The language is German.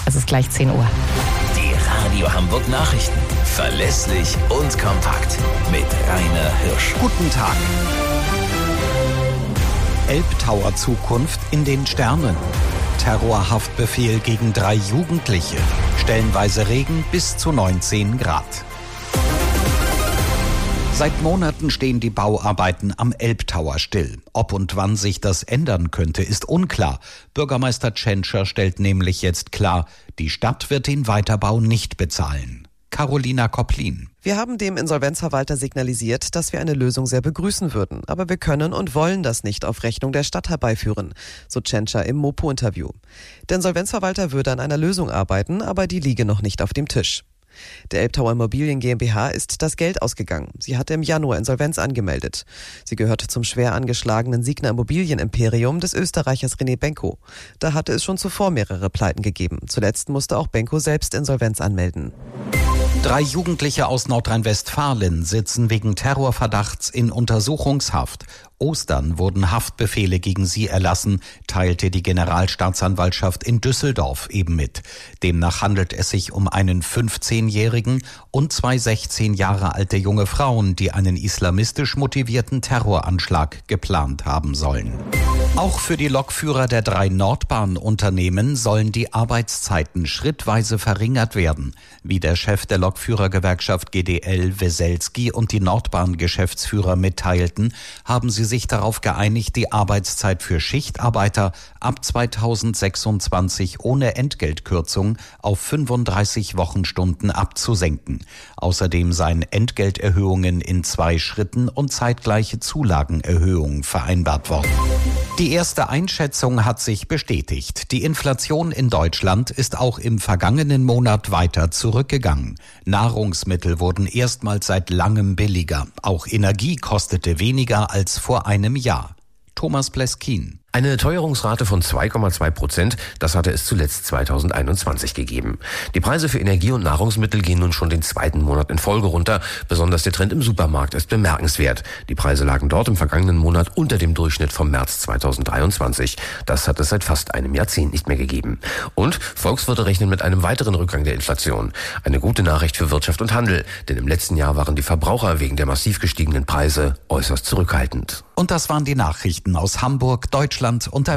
Es ist gleich 10 Uhr. Die Radio Hamburg Nachrichten. Verlässlich und kompakt. Mit Rainer Hirsch. Guten Tag. Elbtower Zukunft in den Sternen. Terrorhaftbefehl gegen 3 Jugendliche. Stellenweise Regen bis zu 19 Grad. Seit Monaten stehen die Bauarbeiten am Elbtower still. Ob und wann sich das ändern könnte, ist unklar. Bürgermeister Tschentscher stellt nämlich jetzt klar, die Stadt wird den Weiterbau nicht bezahlen. Carolina Kopplin. Wir haben dem Insolvenzverwalter signalisiert, dass wir eine Lösung sehr begrüßen würden. Aber wir können und wollen das nicht auf Rechnung der Stadt herbeiführen, so Tschentscher im Mopo-Interview. Der Insolvenzverwalter würde an einer Lösung arbeiten, aber die liege noch nicht auf dem Tisch. Der Elbtower Immobilien GmbH ist das Geld ausgegangen. Sie hatte im Januar Insolvenz angemeldet. Sie gehört zum schwer angeschlagenen Signa Immobilienimperium des Österreichers René Benko. Da hatte es schon zuvor mehrere Pleiten gegeben. Zuletzt musste auch Benko selbst Insolvenz anmelden. 3 Jugendliche aus Nordrhein-Westfalen sitzen wegen Terrorverdachts in Untersuchungshaft. Ostern wurden Haftbefehle gegen sie erlassen, teilte die Generalstaatsanwaltschaft in Düsseldorf eben mit. Demnach handelt es sich um einen 15-Jährigen und 2 16 Jahre alte junge Frauen, die einen islamistisch motivierten Terroranschlag geplant haben sollen. Auch für die Lokführer der 3 Nordbahnunternehmen sollen die Arbeitszeiten schrittweise verringert werden. Wie der Chef der Lokführergewerkschaft GDL Weselski und die Nordbahn-Geschäftsführer mitteilten, haben sie sich darauf geeinigt, die Arbeitszeit für Schichtarbeiter ab 2026 ohne Entgeltkürzung auf 35 Wochenstunden abzusenken. Außerdem seien Entgelterhöhungen in 2 Schritten und zeitgleiche Zulagenerhöhungen vereinbart worden. Die erste Einschätzung hat sich bestätigt. Die Inflation in Deutschland ist auch im vergangenen Monat weiter zurückgegangen. Nahrungsmittel wurden erstmals seit langem billiger. Auch Energie kostete weniger als vor einem Jahr. Thomas Pleskin. Eine Teuerungsrate von 2,2%, das hatte es zuletzt 2021 gegeben. Die Preise für Energie und Nahrungsmittel gehen nun schon den 2. Monat in Folge runter. Besonders der Trend im Supermarkt ist bemerkenswert. Die Preise lagen dort im vergangenen Monat unter dem Durchschnitt vom März 2023. Das hat es seit fast einem Jahrzehnt nicht mehr gegeben. Und Volkswirte rechnen mit einem weiteren Rückgang der Inflation. Eine gute Nachricht für Wirtschaft und Handel, denn im letzten Jahr waren die Verbraucher wegen der massiv gestiegenen Preise äußerst zurückhaltend. Und das waren die Nachrichten aus Hamburg, Deutschland und der